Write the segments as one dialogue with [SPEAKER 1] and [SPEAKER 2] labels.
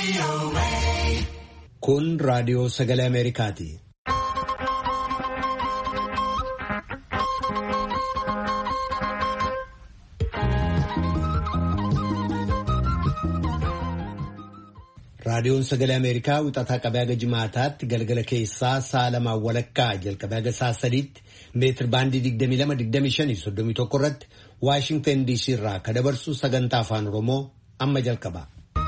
[SPEAKER 1] Kun raadiyoo sagalee Ameerikaati. Raadiyoon sagalee Ameerikaa wixataa qabee haga jimaataatti galgala keessaa sa'a lamaan walakkaa jalqabee haga sa'a sadiitti meetir baandii 22-25-31 irratti Waashingtan DC irraa ka dabarsu sagantaa afaan Oromoo amma jalqaba.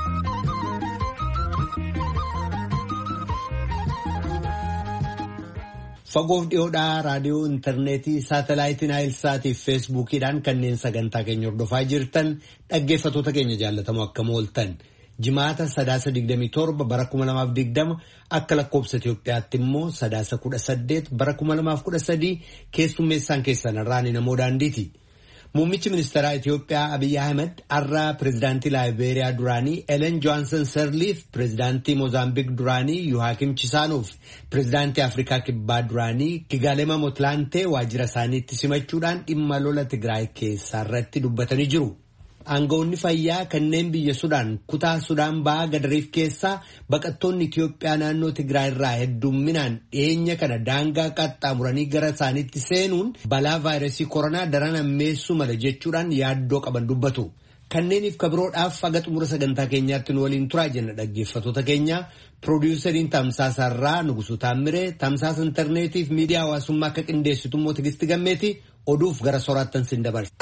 [SPEAKER 1] Fagoof dhiyoodhaa raadiyoo intarneetii saatalaayitiin Naayilsaatii fi feesbuukiidhaan kanneen sagantaa keenya hordofaa jirtan dhaggeeffatoota keenya jaallatamoo akkam ooltan. Jimaata sadaasa 27 bara 2020 akka lakkoobsa Itoophiyaatti immoo sadaasa 18 bara 2013 keessummeessaan keessan irraan namoo daandiiti. Muummichi ministeeraa Itoophiyaa Abiyyi Ahmed har'a pireezidaantii Laayibeeriyaa duraanii Elen Johaansan Sirliif, pireezidaantii Moozaambiik duraanii Yuhaakim Chisaanoof, pireezidaantii Afrikaa Kibbaa duraanii Kigaalema Mootlaantee waajjira isaaniitti simachuudhaan dhimma lola Tigraay keessaa irratti dubbatanii jiru. Aangawoonni fayyaa kanneen biyya Sudaan kutaa Sudaan ba'aa Gadariif keessaa baqattoonni Itoophiyaa naannoo Tigraay irraa heddumminaan dhiyeenya kana daangaa qaxxaamuranii gara isaaniitti seenuun balaa vaayirasii koronaa daran hammeessuu mala jechuudhaan yaaddoo qaban dubbatu. Kanneeniif kabiroodhaaf haga xumura sagantaa keenyaatti nu waliin turaa jenna dhaggeeffatoota keenya. Piroodyuseriin Tamsaasa irraa Nugusuu Taammiree, Tamsaasa intarneetiif miidiyaa hawaasummaa akka qindeessitu immoo Tigisti Gammeeti oduuf gara soraattan sin dabarsa.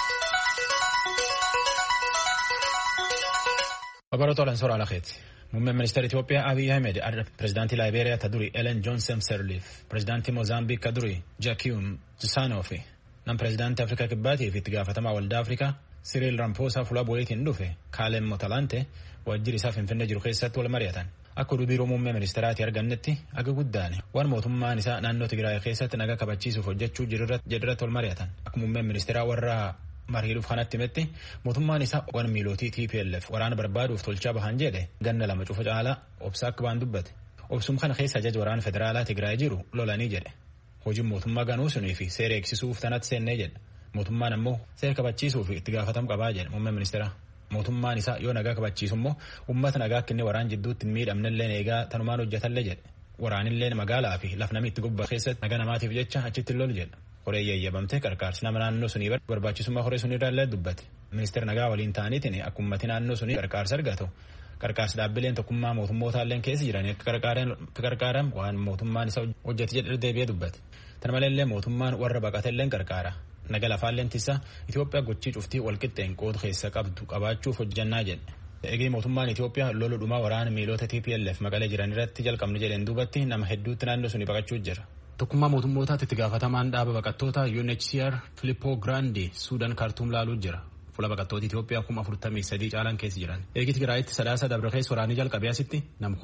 [SPEAKER 2] Obarotolan sora lakheti. Muummeen ministeera Itoophiyaa Abiyyi Ahmed pireezidaantii Laayibeeriyaa ta duri Elen Johaansan Sirliif, pireezidaantii Moozaambiik ka duri Yuhaakim Chisaanoof, nam pireezidaantii Afrikaa Kibbaatii fi itti gaafatamaa waldaa Afrikaa Siriil Rampoosaa fuula bu'eetiin dhufe Kigaalema Mootlaantee waajjirri isaa Finfinnee jiru keessatti wal mari'atan. Akka oduu biiroo muummee ministeeraatti argannetti aga guddaan waan mootummaan isaa naannoo Tigraay keessatti nagaa kabachiisuuf hojjechuu jedhurratti wal mari'atan. Akka muummeen ministeeraa warra mariidhuuf kanatti himetti mootummaan isaa waan miilootii TPLF waraana barbaaduuf tolchaa bahan jedhe ganna lama cufa caalaa obsaa akka baan dubbate. Obsum kana keessa ajaja waraana federaalaa Tigraay jiru lolanii jedhe. Hojiin mootummaa ganuu sunii fi seera eegsisuuf tanatti seennee jedhe. Mootummaan ammoo seera kabachiisuuf itti gaafatam qabaa jedhe muummeen ministeeraa. Mootummaan isaa yoo nagaa kabachiisu immoo uummata nagaa akka inni waraan jidduutti hin miidhamnellee eegaa tanumaan hojjetallee jedhe. Waraanillee magaalaa fi laf namni itti gubbaa keessatti nagaa namaatiif jecha achitti lolu jedhe. Horee yayyabamtee qarqaarsi nama naannoo sunii barbaachisummaa horee sunii irraa dubbate. Ministeera nagaa waliin ta'aniitiin akka ummati naannoo sunii qarqaarsa argatu. Qarqaarsi dhaabbileen tokkummaa mootummootallee keessa jiran akka qarqaaran waan mootummaan isa hojjete jedhe deebi'ee dubbate. Tana maleellee mootummaan warra baqatelleen qarqaara. Naga lafaalleen tisa Itoophiyaa gochii cuftii walqixxeen qoodu keessa qabdu qabaachuuf hojjannaa jedhe. Eegee mootummaan Itoophiyaa loludhumaa waraana miilota TPLF maqalee jiran irratti jalqabne jedheen duubatti nama hedduutti naannoo sunii baqachuu jira. Tokkummaa mootummootaatti itti gaafatamaan dhaaba baqattoota UNHCR Filippo Grandi Suudaan Kaartuum laaluu jira. Fuula baqattoota Itoophiyaa 43 caalan keessa jiran. Eegii Tigraayitti sadaasa dabre keessa waraanii jalqabee asitti nama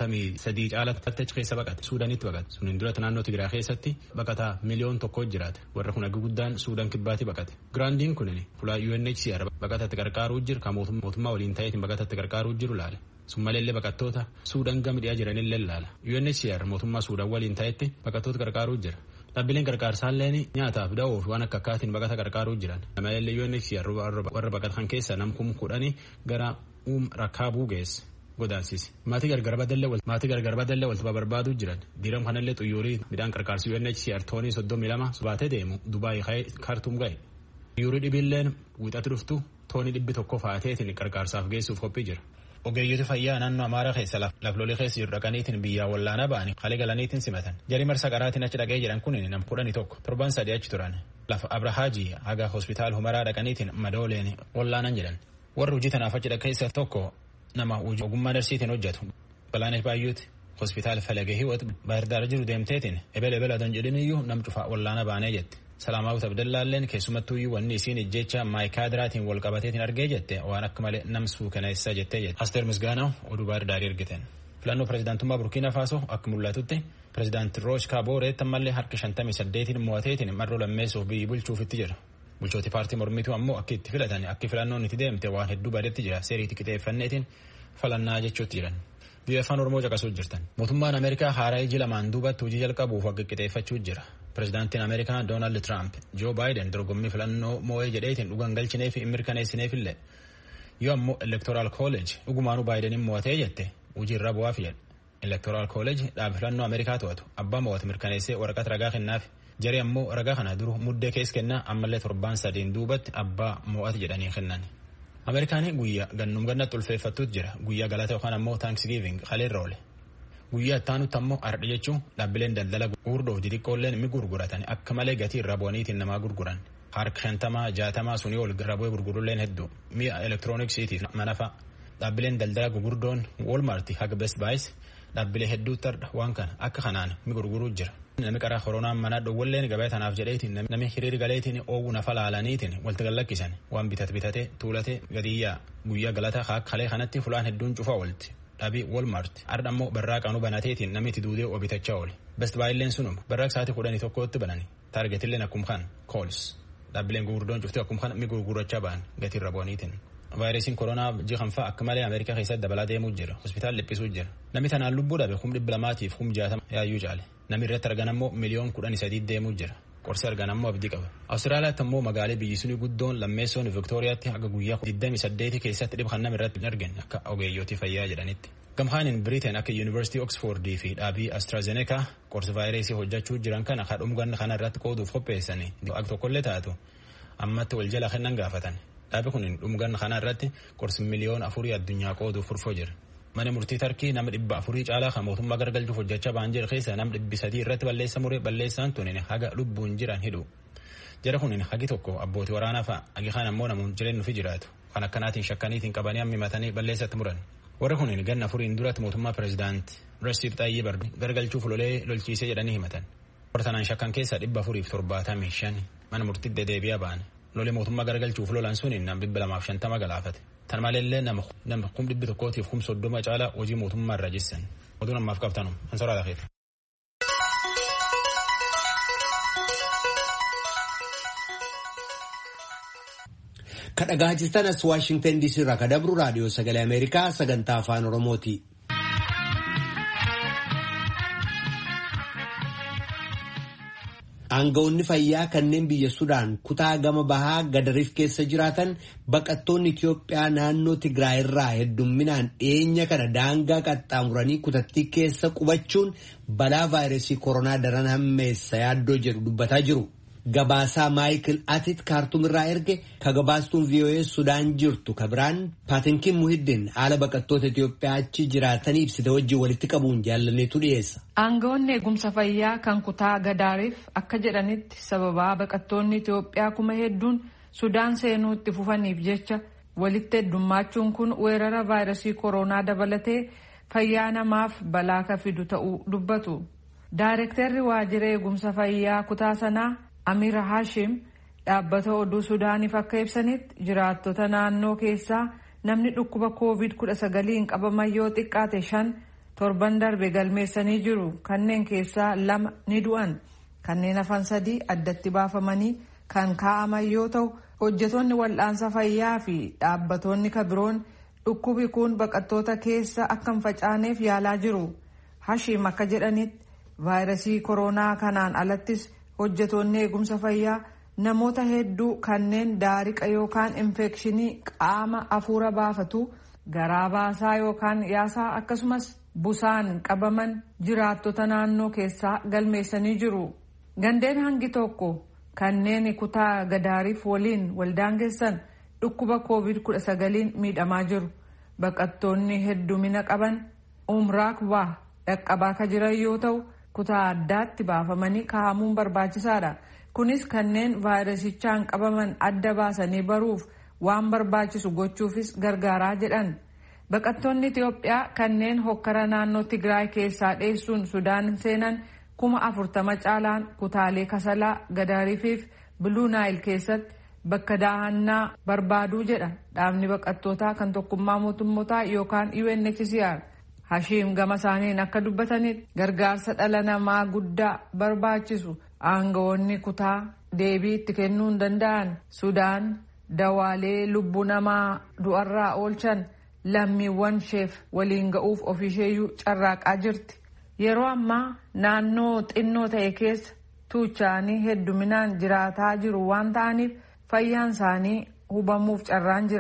[SPEAKER 2] 43 caalatti achi keessa baqate. Suudaanitti baqate. Suniin duratti naannoo Tigraay keessatti baqataa miliyoon tokko jiraate. Warra kun hagi guddaan Suudaan kibbaatti baqate. Grandiin kunin fuula UNHCR baqatatti qarqaaruu jiru kan mootummaa waliin ta'eetiin baqatatti qarqaaruu jiru laale. Summallee baqattoota Suudaan gama dhiyaa jiranillee laala. UNHCR mootummaa Suudaan waliin ta'etti baqattoota qarqaaruu jira. Dhaabbileen qarqaarsaalleen nyaataaf da'oo fi waan akka akkaatiin baqata qarqaaruu jiran. Namallee UNHCR warra baqatan keessa nam 10,000 gara rakkaabuu geesse godaansise. Maatii gargar badallee walta barbaaduu jiran. Diiram kanallee xuyyuurii midhaan qarqaarsi UNHCR toonii 32 baatee deemu Dubaay Kaartuum ga'e. Xuyyuurii dhibiilleen wixatti dhuftu toonii 100 fa'aateetiin qarqaarsaaf geessuuf qophii jira. Ogeeyyoota fayyaa naannoo Amaaraa keessa laflolee keessa jiru dhaqaniitiin biyyaa wallaanaa ba'anii halee galaniitiin simatan. Jarii marsa qaraatiin achi dhaqee jedhan kun nam 11 torban 3 achi turan. Lafa Abrahaajii haga hospitaal Humaraa dhaqaniitiin madooleen wallaanan jedhan. Warri hojii tanaaf achi keessa tokko nama ogummaa darsiitiin hojjetu. Balaanesh Baayyuuti hospitaal Falagee Hiwat Baahirdaar jiru deemteetiin ebel adan jedhin iyyuu nam cufaa wallaana baanee jette. Salaamaawut Abdallaalleen keessumattuu wanni isiin ijjecha maayikaadiraatiin wal qabateetiin argee jette waan akka malee namsuu kaneessa jettee jette. Asteer Misgaanaw oduu Baahirdaarii ergiten. Filannoo pireezidaantummaa Burkiina Faasoo akka mul'atutti pireezidaantii Roosh Kaabooree ammallee harka 58 mo'ateetiin marroo lammeessuuf biyyi bulchuufitti jira. Bulchooti paartii mormituu ammoo akka itti filatan akka filannoon itti deemte waan hedduu badetti jira. Seeriitti qixeeffanneetiin falannaa jechuutti jiran. Biyya afaan Oromoo caqasuu jirtan. Mootummaan Ameerikaa haaraa iji lamaan duubatti hojii jalqabuuf akka qixeeffachuu jira. Pireezidaantiin Ameerikaa Doonaald Tiraamp Joo Baayiden dorgommii filannoo moo'ee jedheetiin dhugan galchineef mirkaneessineefillee yoo ammoo electoral college dhugumaanuu Baayideniin mo'atee jette hojiirra bu'aaf jedhe. Electoral college dhaabbii filannoo Ameerikaa to'atu abbaa mo'atu mirkaneessee waraqata ragaa kennaaf. Jaree ammoo ragaa kana duru muddee keessa kennaa ammallee 7 sadeen duubatti abbaa mo'atu jedhanii kennan. Ameerikaan guyyaa gannum gannatti ulfeeffattuutu jira. Guyyaa galata yookaan ammoo Thanksgiving kaleerra oole. Guyyaa ittaanutti ammoo ardha jechuun dhaabbileen daldala gurguddoo xixiqqoolleen mi gurguratan akka malee gatii irra bu'aniitiin namaa gurguran. Harka 50-60 sunii ol irra bu'ee gurguruulleen hedduu. Mi'a elektirooniksiitiif mana fa'a. Dhaabbileen daldala gurguddoon Walmart haga Best Buy dhaabbilee hedduutti ardha waan kana akka kanaan mi gurguruu jira. Namni qaraa koronaan manaa dhowwalleen gabaa tanaaf jedheetiin namni hiriir galeetiin oowwu nafa laalaniitiin walitti gallakkisan waan bitatee tuulatee gadiyyaa guyyaa galataa kalee kanatti fulaan hedduun cufaa oolti. Dhaabii Walmart ardha ammoo barraaqanuu banateetiin namni itti duudee obitachaa oole. Best Buy illeen sunuma barraaq sa'aatii 11tti banani. Target illeen akkuma kan Kohl's dhaabbileen gurguddoon cuftee akkuma kan mi gurgurachaa ba'an gatiirra bu'aniitiin. Vaayirasiin koronaa jiranfaa akka malee Ameerikaa keessatti dabalaa deemuu jira. Hospitaal dhiphisuu jira. Namni tanaan lubbuu dhabe 200,060 yaayyuu caale. Namni irratti argan ammoo 1,13,000 deemuu jira. Qorsi argan ammoo abdii qaba. Awustiraaliyaatti ammoo magaalee biyyi sunii guddoon lammeessoon Viktooriyaatti haga guyyaa 28 keessatti dhibee nama irratti hin argine akka ogeeyyotii fayyaa jedhanitti. Gamhaanin Biriteen akka Yuunivarsiitii Oxford fi dhaabii AstraZeneca qorsi vaayirasii hojjechuu jiran kana kadhumgan kana irratti qooduuf qopheessanii akka tokkollee taatu ammatti wal jala kennan gaafatan. Dhaabii kun dhumgan kana irratti qorsi miliyoona 4 addunyaa qooduuf furfoo jira. Mana murtii Tarkii nama 400 caalaa kan mootummaa gargalchuuf hojjechaa ba'an jira keessa nama 300 irratti balleessa muree balleessaan tunin haga lubbuun jiran hidhu. Jara kunin hagi tokko abbootii waraanaa fa'a hagi kaan ammoo namoonni jireenyu fi jiraatu. Kan akkanaatiin shakkaniitiin qabanii hammimatanii balleessatti muran. Warra kunin ganna 4 duratti mootummaa pireezidaanti Rasiib Xayyib Erdogan gargalchuuf lolee lolchiisee jedhanii himatan. Warra tanaan shakkan keessa 475 mana murtiitti dedeebi'aa ba'an. Lolee mootummaa gargalchuuf lolan suniin nama 250 galaafate. Tan maleellee nama 130 caalaa hojii mootummaa irra jissan. Oduu namaaf qabtanu ansoraa lafeeti.
[SPEAKER 1] Kadhagaa jirtan as Waashingtan DC irraa kadabru raadiyoo sagalee Ameerikaa sagantaa afaan Oromooti. Aangawoonni fayyaa kanneen biyya Sudaan kutaa gama bahaa Gadariif keessa jiraatan baqattoonni Itiyoophiyaa naannoo Tigraay irraa heddumminaan dhiyeenya kana daangaa qaxxaamuranii kutattii keessa qubachuun balaa vaayirasii koronaa daran hammeessa yaaddoo jedhu dubbataa jiru. Gabaasaa Maayikil Atit Kaartuum irraa erge ka gabaastuun VOA Sudaan jirtu ka biraan Paatinkiin Muhiddin haala baqattoota Itiyoophiyaa achi jiraatanii ibsite wajjin walitti qabuun jaalanneetu dhiyeessa.
[SPEAKER 3] Aangawoonni eegumsa fayyaa kan kutaa Gadaariif akka jedhanitti sababaa baqattoonni Itiyoophiyaa kuma hedduun Sudaan seenuu itti fufaniif jecha walitti heddummachuun kun weerara vaayirasii koronaa dabalatee fayyaa namaaf balaa ka fidu ta'uu dubbatu. Daayirektarri waajjira eegumsa fayyaa kutaa sanaa Amira Hashim dhaabbata oduu Sudaaniif akka ibsanitti jiraattota naannoo keessaa namni dhukkuba COVID-19 qabaman yoo xiqqaate 5 torban darbe galmeessanii jiru. Kanneen keessaa 2 ni du'an. Kanneen hafan 3 addatti baafamanii kan kaa'aman yoo ta'u hojjetoonni wal'aansa fayyaa fi dhaabbattoonni kabiroon dhukkubi kun baqattoota keessa akka hin facaaneef yaalaa jiru. Hashim akka jedhanitti vaayirasii koronaa kanaan alattis hojjetoonni eegumsa fayyaa namoota hedduu kanneen daariqa yookaan infekshinii qaama afuura baafatu garaa baasaa yookaan yaasaa akkasumas busaan qabaman jiraattota naannoo keessaa galmeessanii jiru. Gandeen hangi tokko kanneen kutaa Gadaariif waliin waldaangeessan dhukkuba COVID-19 miidhamaa jiru. Baqattoonni heddumina qaban umraakbaa dhaqqabaa ka jiran yoo ta'u kutaa addaatti baafamanii kaa'amuun barbaachisaadha. Kunis kanneen vaayirasichaan qabaman adda baasanii baruuf waan barbaachisu gochuufis gargaaraa jedhan. Baqattoonni Itiyoophiyaa kanneen hokkara naannoo Tigraay keessaa dheessuun Sudaan seenan 40,000 caalaan kutaalee Kasalaa, Gadaariifiif Bluu Naayil keessatti bakka daahannaa barbaaduu jedha dhaabni baqattootaa kan tokkummaa mootummootaa yookaan UNHCR. Hashim gama isaaniin akka dubbatanitti gargaarsa dhala namaa guddaa barbaachisu aangawoonni kutaa deebii itti kennuu hin danda'an. Sudaan dawaalee lubbuu namaa du'arraa oolchan lammiiwwan isheef waliin ga'uuf ofiisheeyyuu carraaqaa jirti. Yeroo ammaa naannoo xinnoo ta'e keessa tuuchaanii hedduminaan jiraataa jiru waan ta'aniif fayyaan isaanii hubamuuf carraan jira.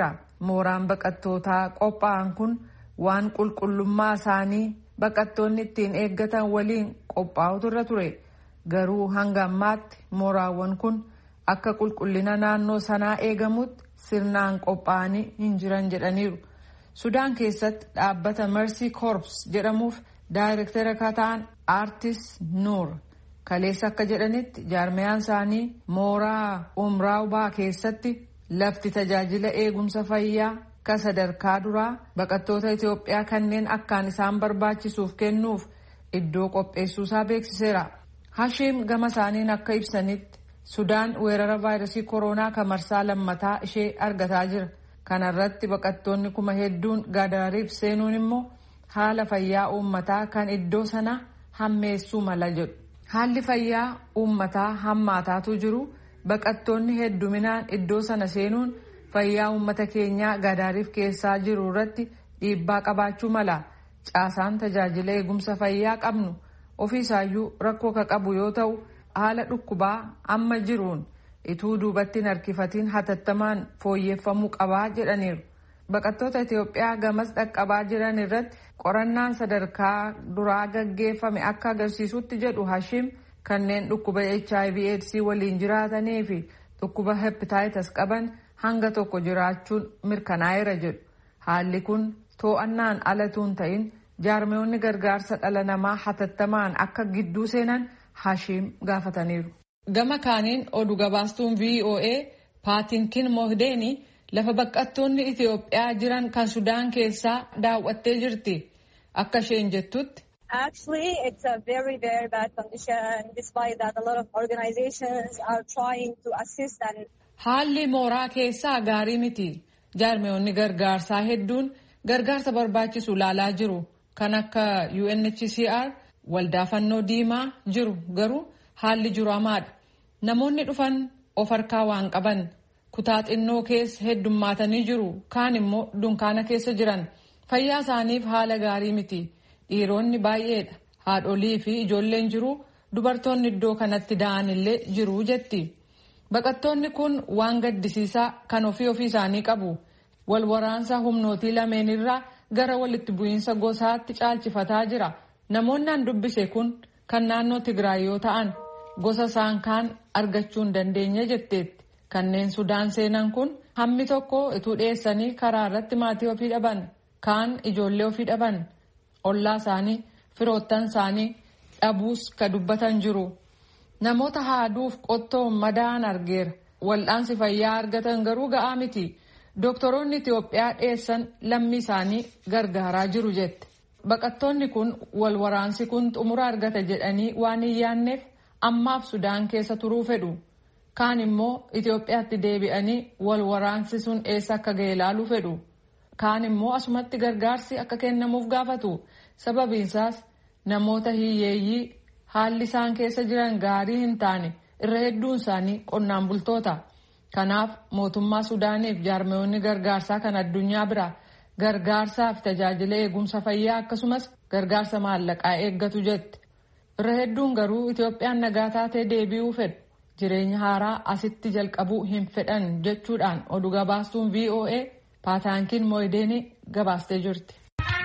[SPEAKER 3] mooraan baqattootaa qophaa'an kun waan qulqullummaa isaanii baqattoonni ittiin eeggatan waliin qophaa'utu irra ture. Garuu hanga ammaatti mooraawwan kun akka qulqullina naannoo sanaa eegamutti sirnaan qophaa'anii hin jiran jedhaniiru. Sudaan keessatti dhaabbata Mercy Corps jedhamuuf daayirektara kataan Artis Nuur kaleessa akka jedhanitti jaarmiyaan isaanii mooraa Umraawbaa keessatti lafti tajaajila eegumsa fayyaa ka sadarkaa duraa baqattoota Itoophiyaa kanneen akkaan isaan barbaachisuuf kennuuf iddoo qopheessuusaa beeksiseera. Hashim gama isaaniin akka ibsanitti Sudaan weerara vaayirasii koronaa kan marsaa lammataa ishee argataa jira. Kana irratti baqattoonni kuma hedduun Gadaariif seenuun immoo haala fayyaa uummataa kan iddoo sana hammeessuu mala jedhu. Haalli fayyaa uummataa hammaataatu jiru. Baqattoonni hedduminaan iddoo sana seenuun fayyaa uummata keenyaa Gadaariif keessaa jiru irratti dhiibbaa qabaachuu mala. Caasaan tajaajila eegumsa fayyaa qabnu ofiisaayyuu rakkoo ka qabu yoo ta'u haala dhukkubaa amma jiruun ituu duubatti hin harkifatiin hatattamaan fooyyeffamuu qabaa jedhaniiru. Baqattoota Itoophiyaa gamas dhaqqabaa jiran irratti qorannaan sadarkaa duraa gaggeeffame akka agarsiisutti jedhu Hashim kanneen dhukkuba HIV/AIDS waliin jiraatanii fi dhukkuba hepatitis qaban hanga tokko jiraachuun mirkanaa'eera jedhu. Haalli kun to'annaan alatuun ta'in jaarmiyoonni gargaarsa dhala namaa hatattamaan akka gidduu seenan Hashim gaafataniiru. Gama kaaniin oduu gabaastuun VOA Paatinkin Mohdeeni lafa baqattoonni Itoophiyaa jiran kan Sudaan keessaa daawwattee jirti. Akka isheen jettutti.
[SPEAKER 4] Actually, it's a very, very bad condition. Despite that, a lot of organizations are trying to assist and.
[SPEAKER 3] Haalli mooraa keessaa gaarii miti. Jaarmiyoonni gargaarsaa hedduun gargaarsa barbaachisu laalaa jiru. Kan akka UNHCR waldaa fannoo diimaa jiru garuu haalli jiru hamaadha. Namoonni dhufan of harkaa waan qaban kutaa xinnoo keessa heddummaatanii jiru. Kaan immoo dunkaana keessa jiran fayyaa isaaniif haala gaarii miti. Dhiironni baay'eedha. Haadholii fi ijoolleen jiru. Dubartoonni iddoo kanatti da'an illee jiru jetti. Baqattoonni kun waan gaddisiisaa kan ofii isaanii qabu. Wal waraansa humnootii lameen irraa gara walitti bu'iinsa gosaatti caalchifataa jira. Namoonni an dubbise kun kan naannoo Tigraay yoo ta'an gosa isaan kaan argachuu hin dandeenye jetteetti. Kanneen Sudaan seenan kun hammi tokko ituu dhiyeessanii karaa irratti maatii ofii dhaban. Kaan ijoollee ofii dhaban. Ollaa isaanii firoottan isaanii dhabuus ka dubbatan jiru. Namoota haaduuf qottoo madaa'an argeera. Wal'aansi fayyaa argatan garuu ga'aa miti. Doktoroonni Itoophiyaa dhiyeessan lammii isaanii gargaaraa jiru jette. Baqattoonni kun wal waraansi kun xumura argata jedhanii waan hin yaanneef ammaaf Sudaan keessa turuu fedhu. Kaan immoo Itoophiyaatti deebi'anii wal waraansi sun eessa akka ga'e ilaaluu fedhu. Kaan immoo asumatti gargaarsi akka kennamuuf gaafatu. Sababiinsaas namoota hiyyeeyyii haalli isaan keessa jiran gaarii hin taane irra hedduun isaanii qonnaan bultoota. Kanaaf mootummaa Sudaaniif jaarmiyoonni gargaarsaa kan addunyaa bira gargaarsaaf tajaajila eegumsa fayyaa akkasumas gargaarsa maallaqaa eeggatu jette. Irra hedduun garuu Itoophiyaan nagaa taatee deebi'uu fedhu. Jireenya haaraa asitti jalqabuu hin fedhan jechuudhaan oduu gabaastuun VOA Paatinkin Mohdeeni gabaastee jirti.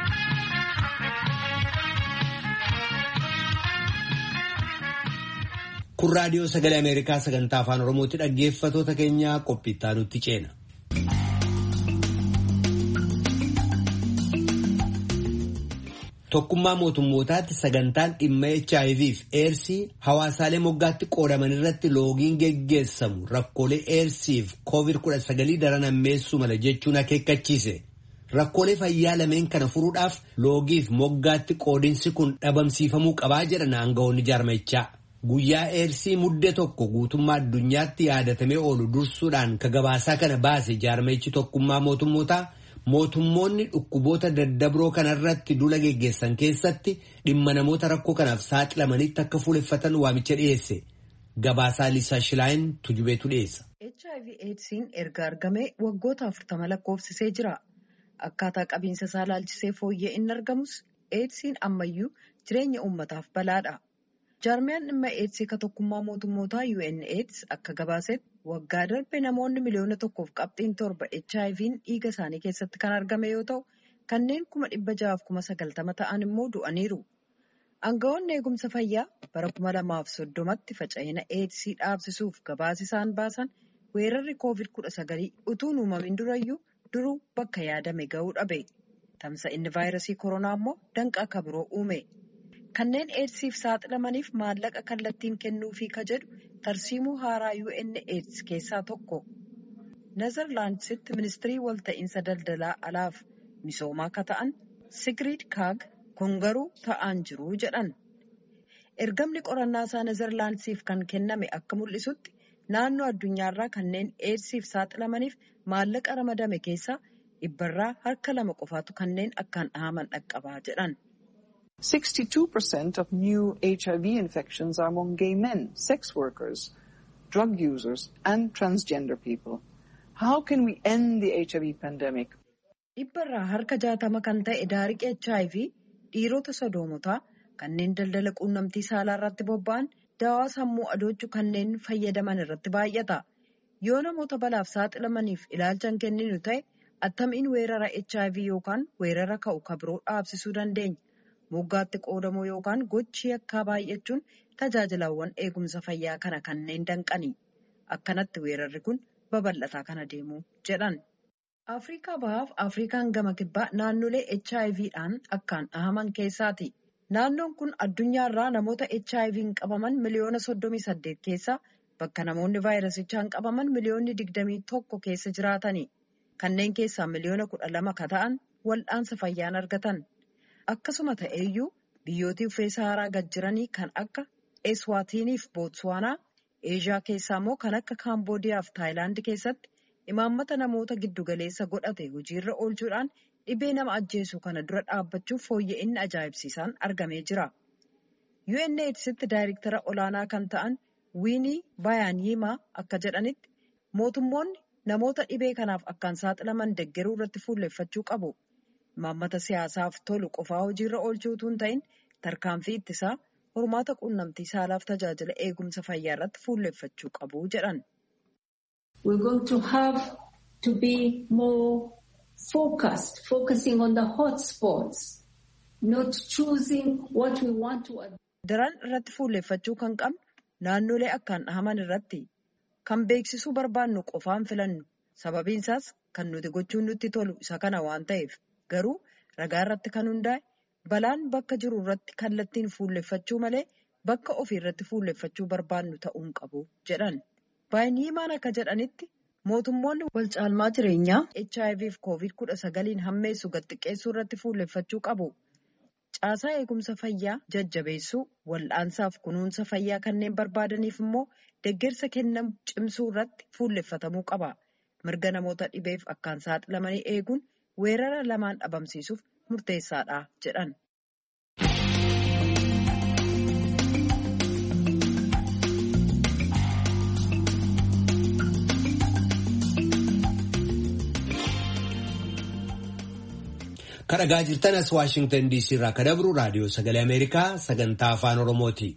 [SPEAKER 1] Kun raadiyoo sagalee Ameerikaa sagantaa afaan Oromooti. Dhaggeeffatoota keenyaa qophiittaa nutti ceena. Tokkummaa mootummootaatti sagantaan dhimma HIV fi AIDS hawaasaalee moggaatti qoodaman irratti loogiin geggeessamu rakkoolee AIDS fi COVID-19 daran hammeessuu mala jechuun akeekkachiise. Rakkoolee fayyaa lameen kana furuudhaaf loogiif moggaatti qoodinsi kun dhabamsiifamuu qabaa jedhan aangawoonni jaarmichaa. Guyyaa AIDS muddee tokko guutummaa addunyaatti yaadatamee oolu dursuudhaan ka gabaasaa kana baase jaarmichi tokkummaa mootummootaa mootummoonni dhukkuboota daddabroo kanarratti dula geggeessan keessatti dhimma namoota rakkoo kanaaf saaxilamanitti akka fuuleffatan waamicha dhiyeesse. Gabaasaa Liisaa Shilaayin tujubeetu dhiyeessa.
[SPEAKER 5] HIV/AIDSiin erga argamee waggoota 40 lakkoofsisee jira. Akkaataa qabiinsa isaa laalchisee fooyyee inni argamus AIDSiin ammayyuu jireenya uummataaf balaadha. Jaarmiyaan dhimma eedsii ka tokkummaa mootummootaa UNAIDS akka gabaasetti waggaa darbe namoonni miliyoona 1.7 HIV'n dhiiga isaanii keessatti kan argame yoo ta'u kanneen 690,090 ta'an immoo du'aniiru. Aangawoonni eegumsa fayyaa bara 2030tti faca'ina eedsii dhaabsisuuf gabaasa isaan baasan weerarri COVID-19 utuu uumamin duruu bakka yaadame ga'uu dhabe. Tamsa'inni vaayirasii koronaa immoo danqaa akka biroo uume. Kanneen eedsiif saaxilamaniif maallaqa kallattiin kennuufii ka jedhu tarsiimuu haaraa UNAIDS keessaa tokko. Nezerlaandsitti ministirii walta'iinsa daldalaa alaaf misoomaa ka ta'an Sigrid Kaag kun garuu ta'aan jiru jedhan. Ergamni qorannaa isaa Nezerlaandsiif kan kenname akka mul'isutti naannoo addunyaarraa kanneen eedsiif saaxilamaniif maallaqa ramadame keessaa dhibbarraa harka 2 qofaatu kanneen akkaan dhahaman dhaqqabaa jedhan.
[SPEAKER 6] 62% of new HIV infections are among gay men, sex workers, drug users, and transgender people. How can we end the HIV pandemic?
[SPEAKER 5] Dhibbarraa harka 60 kan ta'e daariqi HIV dhiirota sodoomotaa kanneen daldala quunnamtii saalaa irratti bobba'an daawaa sammuu adoochuu kanneen fayyadaman irratti baay'ata. Yoo namoota balaaf saaxilamaniif ilaalcha hin kenninu ta'e attamiin weerara HIV yookaan weerara ka'u ka biroo dhaabsisuu dandeenya. Moggaatti qoodamuu yookaan gochi yakkaa baay'achuun tajaajilawwan eegumsa fayyaa kana kanneen danqani. Akkanatti weerarri kun babal'ataa kana deemu jedhan. Afrikaa bahaaf Afrikaan gama kibbaa naannolee HIVdhaan akkaan dhahaman keessaati. Naannoon kun addunyaarraa namoota HIV'n qabaman miliyoona 38 keessaa bakka namoonni vaayirasichaan qabaman miliyoonni 21 keessa jiraatani. Kanneen keessaa miliyoona 12 ka ta'an wal'aansa fayyaan argatan. Akkasuma ta'eeyyuu biyyoota uffee Saharaa gad jiranii kan akka Eswaatiniif Bootswaanaa, Eeshiyaa keessaa immoo kan akka Kaamboodiyaa fi Taayilaand keessatti imaammata namoota giddugaleessa godhate hojiirra oolchuudhaan dhibee nama ajjeesu kana dura dhaabbachuuf fooyya'inni ajaa'ibsiisaan argamee jira. UNAIDSitti daayirektara olaanaa kan ta'an Wiinii Bayaaniimaa akka jedhanitti mootummoonni namoota dhibee kanaaf akkaan saaxilaman deeggaruu irratti fuulleffachuu qabu. Imaammata siyaasaaf tolu qofaa hojiirra oolchuu utuu hin ta'in tarkaanfii ittisaa hormaata quunnamtii saalaaf tajaajila eegumsa fayyaa irratti fuulleffachuu qabu jedhan.
[SPEAKER 7] We're going to have to be more focusing on the hot spots, not choosing what we want to.
[SPEAKER 5] Daran irratti fuulleffachuu kan qabnu naannolee akkaan dhahaman irratti kan beeksisuu barbaannu qofaan filannu. Sababiin isaas kan nuti gochuun nutti tolu isa kana waan ta'eef. Garuu ragaa irratti kan hundaa'e balaan bakka jiru irratti kallattiin fuulleffachuu malee bakka ofii irratti fuulleffachuu barbaannu ta'uu hin qabu jedhan. Baay'iniimaan akka jedhanitti mootummoonni wal caalmaa jireenyaa HIV fi COVID-19 hammeessu gad xiqqeessuu irratti fuulleffachuu qabu. Caasaa eegumsa fayyaa jajjabeessuu, wal'aansaaf kunuunsa fayyaa kanneen barbaadaniif immoo deeggarsa kennamu cimsuu irratti fuulleffatamuu qaba. Mirga namoota dhibeef akkaan saaxilamanii eeguun weerara lamaan dhabamsiisuuf murteessaadha jedhan.
[SPEAKER 1] Kan dhagaa jirtan as Waashingtan DC irraa kan dabru raadiyoo sagalee Ameerikaa sagantaa afaan Oromooti.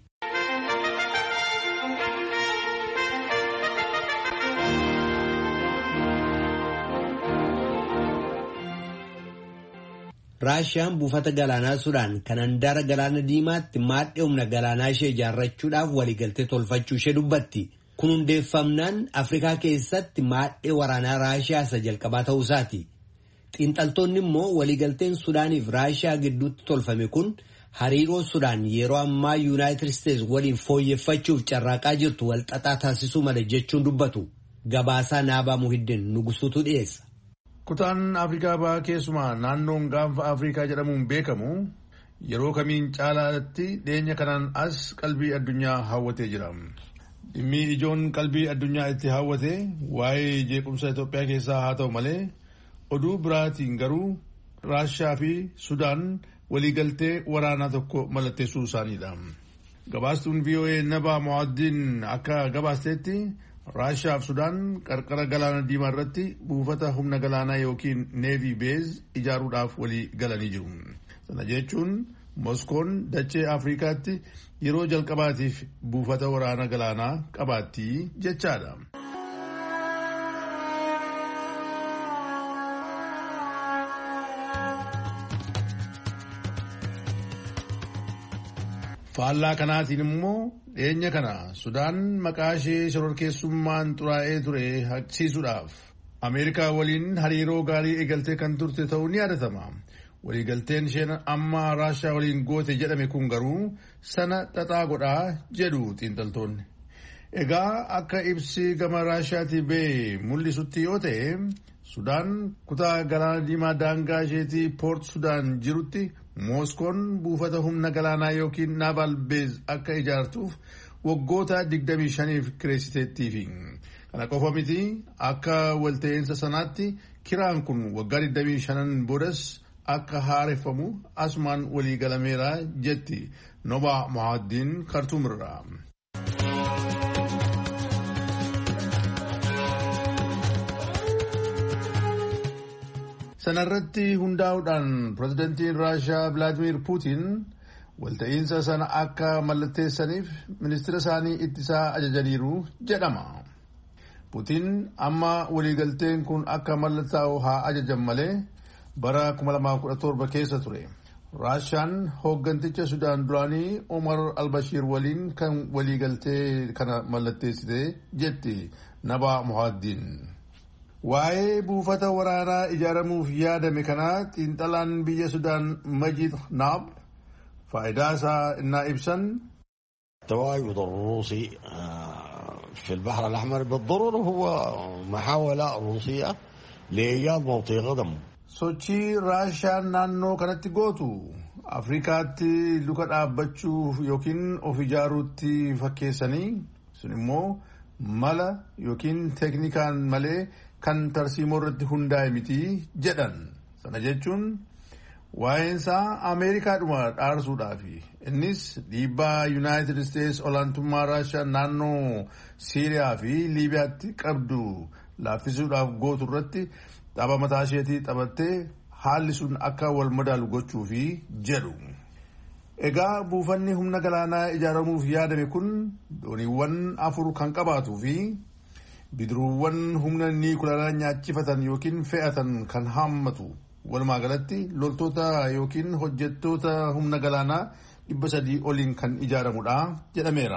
[SPEAKER 1] Raashiyaan buufata galaanaa Sudaan kan handaara galaana diimaatti maadhee humna galaanaa ishee ijaarrachuudhaaf waliigaltee tolfachuu ishee dubbatti. Kun hundeeffamnaan Afrikaa keessatti maadhee waraanaa Raashiyaa isa jalqabaa ta'uu isaati. Xiinxaltoonni immoo waliigalteen Sudaaniif Raashiyaa gidduutti tolfame kun hariiroo Sudaan yeroo ammaa Yuunaayitid Isteetsi waliin fooyyeffachuuf carraaqaa jirtu walxaxaa taasisuu mala jechuun dubbatu. Gabaasaa Naabaa Muhiddin Nugusuutu dhiyeessa.
[SPEAKER 8] Kutaan Afrikaa bahaa keessumaa naannoon gaanfa Afrikaa jedhamuun beekamu yeroo kamiin caalaatti dhiyeenya kanaan as qalbii addunyaa hawwatee jira. Dhimmi ijoon qalbii addunyaa itti hawwate waa'ee jeequmsa Itoophiyaa keessaa haa ta'u malee oduu biraatiin garuu Raashiyaa fi Sudaan waliigaltee waraanaa tokko mallatteessuu isaaniidha. Gabaastuun VOA Nabaa Mo'addin akka gabaasteetti Raashiyaa fi Sudaan qarqara galaana diimaa irratti buufata humna galaanaa yookiin neevii beez ijaaruudhaaf walii galanii jiru. Sana jechuun Moskoon dachee Afrikaatti yeroo jalqabaatiif buufata waraana galaanaa qabaatti jechaadha. Faallaa kanaatiin immoo dhiyeenya kana Sudaan maqaa ishee shororkeessummaan xuraa'ee ture haqsiisuudhaaf Ameerikaa waliin hariiroo gaarii eegaltee kan turte ta'uu ni yaadatama. Waliigalteen isheen amma Raashaa waliin goote jedhame kun garuu sana xaxaa godhaa jedhu xiinxaltoonni. Egaa akka ibsi gama Raashaatii ba'e mul'isutti yoo ta'e Sudaan kutaa galaana diimaa daangaa isheetii Poort Sudaan jirutti Mooskoon buufata humna galaanaa yookiin naval beez akka ijaartuuf waggoota 25f kireessiteettiifi. Kana qofa miti akka walta'iinsa sanaatti kiraan kun waggaa 25 boodas akka haareffamu asumaan walii galameera jetti Nobaa Mohaddiin Kartuumirraa. Sanarratti hundaa'uudhaan pirezidantiin Raashaa Vilaadimir Puutiin walta'iinsa sana akka mallatteessaniif ministeera isaanii ittisaa ajajaniiru jedhama. Puutiin amma waliigalteen kun akka mallattaa'u haa ajajan malee bara 2017 keessa ture. Raashaan hoogganticha Sudaan duraanii Omar al-Bashir waliin kan waliigaltee kana mallatteessite jetti Nobaa Mohaddiin. Waa'ee buufata waraanaa ijaaramuuf yaadame kanaa xiinxalaan biyya Sudaan Majid Naab faayidaa isaa innaa ibsan.
[SPEAKER 9] التواجد الروسي في البحر الأحمر بالضرورة هو محاولة روسية لإيجاد موطئ قدم.
[SPEAKER 8] Sochii Raashaan naannoo kanatti gootu Afrikaatti luka dhaabbachuuf yookiin of ijaaruutti fakkeessanii sun immoo mala yookiin teeknikaan malee kan tarsiimoo irratti hundaa'e miti jedhan. Sana jechuun waa'eensaa Ameerikaadhuma dhaarsuudhaafi innis dhiibbaa Yuunaayitid Isteets olaantummaa Raashaa naannoo Siiriyaa fi Liibiyaatti qabdu laaffisuudhaaf gootu irratti tapha mataa isheetii taphattee haalli sun akka wal madaalu gochuufi jedhu. Egaa buufanni humna galaanaa ijaaramuuf yaadame kun dooniiwwan 4 kan qabaatuu fi bidiruuwwan humna niikuleeraa nyaachifatan yookiin fe'atan kan haammatu. Walumaa galatti loltoota yookiin hojjettoota humna galaanaa 300 oliin kan ijaaramudha jedhameera.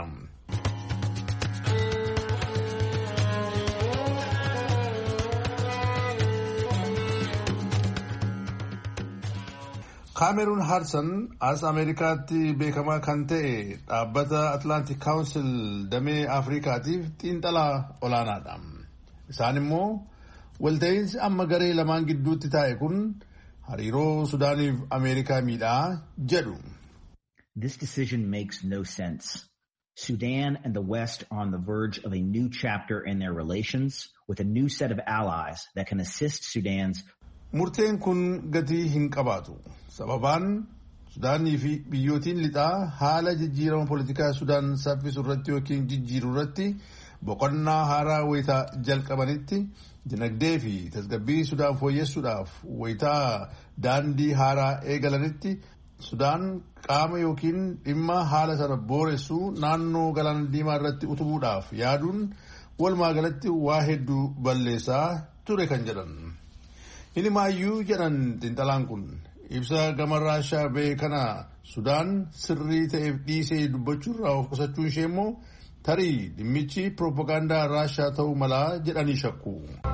[SPEAKER 8] Kaameruun Haadsan as Ameerikaatti beekamaa kan ta'e dhaabbata Atlantic Council damee Afrikaatiif xiinxalaa olaanaadha. Isaan immoo walta'iinsi amma garee lamaan gidduutti taa'e kun hariiroo Sudaaniif Ameerikaa miidhaa jedhu.
[SPEAKER 10] This decision makes no sense. Sudan and the West are on the verge of a new chapter in their relations with a new set of allies that can assist Sudan's.
[SPEAKER 8] Murteen kun gatii hin qabaatu. Sababaan Sudaanii fi biyyootiin lixaa haala jijjiirama poolitikaa Sudaan saffisu irratti yookiin jijjiiru irratti boqonnaa haaraa wayitaa jalqabanitti dinagdee fi tasgabbii Sudaan fooyyessuudhaaf wayitaa daandii haaraa eegalanitti Sudaan qaama yookiin dhimma haala sana booressu naannoo galaana diimaa irratti utubuudhaaf yaaduun walumaa galatti waa hedduu balleessaa ture kan jedhan. Hinimaayyuu jedhan xiinxalaan kun ibsa gama Raashaa ba'e kana Sudaan sirrii ta'eef dhiisee dubbachuurraa of qusachuun ishee immoo tarii dhimmichi piroopagaandaa Raashaa ta'uu malaa jedhanii shakku.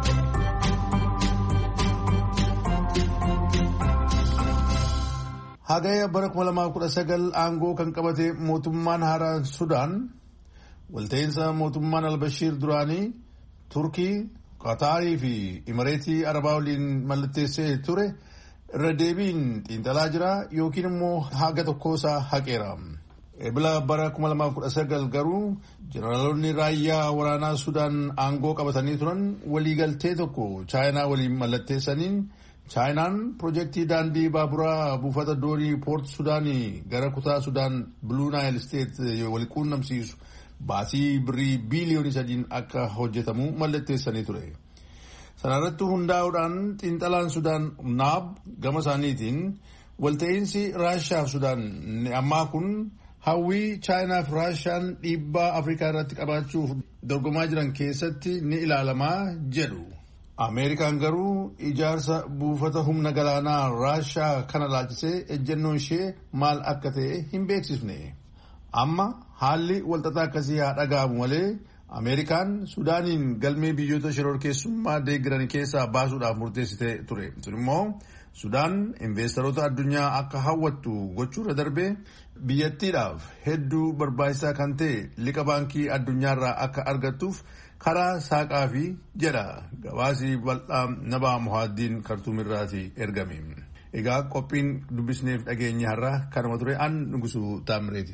[SPEAKER 8] Hagaya bara 2019 aangoo kan qabate mootummaan haaraan Sudaan walta'iinsa mootummaan Albashiir duraanii Turkii, Qataarii fi Imireetii Arabaa waliin mallatteessee ture irra deebiin xiinxalaa jira yookiin immoo haga tokkoosaa haqeera. Ebila bara 2019 garuu jeneraalonni raayyaa waraanaa Sudaan aangoo qabatanii turan waliigaltee tokko Chaayinaa waliin mallatteessaniin Chaayinaan piroojeektii daandii baaburaa buufata doonii Poort Sudaanii gara kutaa Sudaan Blue Nile State wal quunnamsiisu baasii birrii biiliyoonii 3 akka hojjetamu mallatteessanii ture. Sana irratti hundaa'uudhaan xiinxalaan Sudaan Naab gama isaaniitiin walta'iinsi Raashiyaa fi Sudaan ammaa kun hawwii Chaayinaa fi Raashiyaan dhiibbaa Afrikaa irratti qabaachuuf dorgomaa jiran keessatti ni ilaalamaa jedhu. Ameerikaan garuu ijaarsa buufata humna galaanaa Raashiyaa kana laalchisee ejjennoon ishee maal akka ta'e hin beeksifne. Amma haalli walxaxaa akkasii haa dhaga'amu malee Ameerikaan Sudaaniin galmee biyyoota shororkeessummaa deeggaran keessaa baasuudhaaf murteessitee ture. Sun immoo Sudaan investoroota addunyaa akka hawwattu gochuurra darbee biyyattiidhaaf hedduu barbaachisaa kan ta'e liqa baankii addunyaarraa akka argattuuf karaa saaqaa fi jedha gabaasii bal'aa Nabaa Muhaaddiin Kartuumirraati ergame. Egaa qophiin dubbisneef dhageenye har'a kanuma ture an Nugusuu Taamireeti.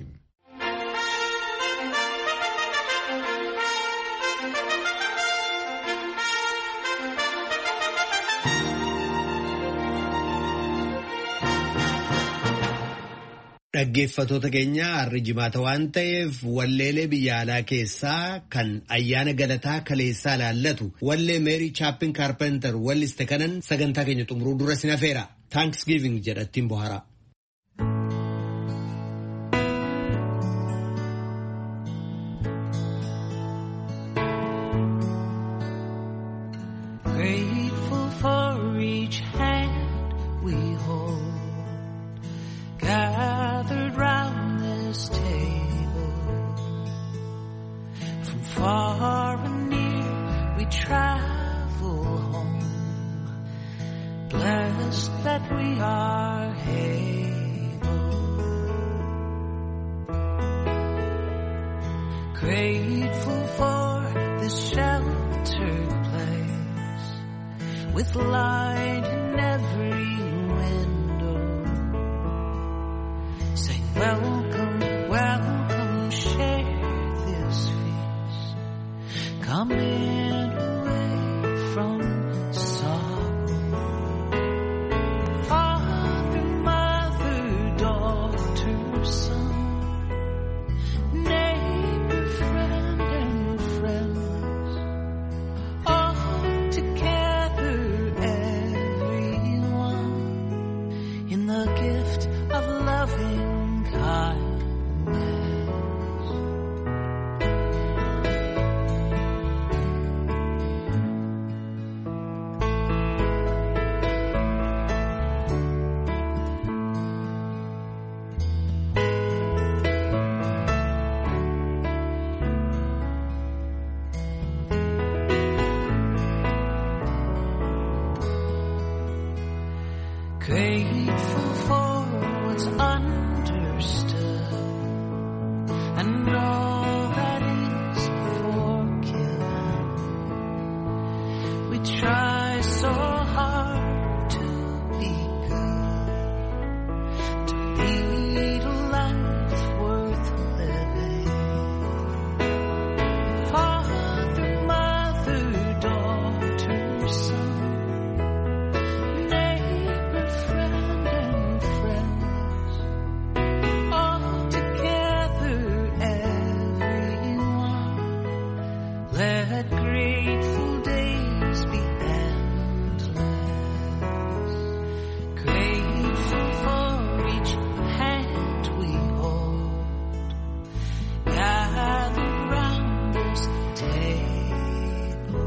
[SPEAKER 1] Dhaggeeffatoota keenya har'a jimaata waan ta'eef walleelee biyya alaa keessaa kan ayyaana galataa kaleessaa ilaallatu wallee Meerii Chaappin Kaarpenter walliste kanan sagantaa keenya xumuruu dura sin hafeera. Thanksgiving jedhattiin bohaara.
[SPEAKER 11] Grateful for each hand we hold. Gathered round this table, from far and near we travel home, blessed that we are able, grateful for this sheltered place, with light in every window. Say welcome, welcome, share this feast. Come in away from sorrow. Father, mother, daughter, son, neighbor, friend, and friends, all together, everyone, in the gift of loving kindness. Grateful for what's understood and all that is forgiven. We try so hard to be good, to lead a life worth living. Father, mother, daughter, son, neighbor, friend, and friends, all together, everyone. Let grateful days be endless. Grateful for each hand we hold, gathered round this table.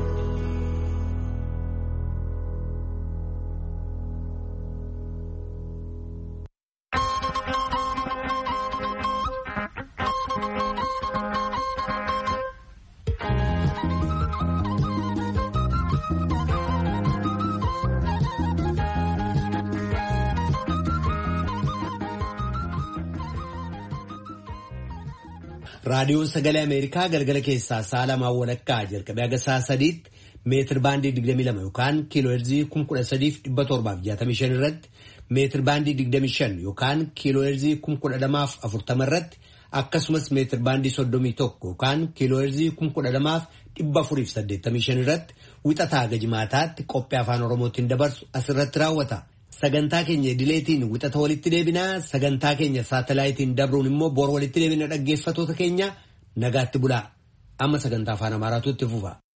[SPEAKER 1] Raadiyoon Sagalee Ameerikaa galgala keessaa sa'a lamaa walakkaa jalqabee haga sa'a sadiitti meetir baandii 22 yookaan kiiloo heerzii 13,765 irratti meetir baandii 25 yookaan kiiloo heerzii 12,040 irratti akkasumas meetir baandii 31 yookaan kiiloo heerzii 12,485 irratti wixataa haga jimaataatti qophii afaan Oromootiin dabarsu asirratti raawwata. Sagantaa keenya idileetiin wixata walitti deebinaa, sagantaa keenya saatalaayitiin dabruun immoo bor walitti deebina dhaggeeffatoota keenya nagaatti bulaa. Amma sagantaa afaan Amaaraatu itti fufa.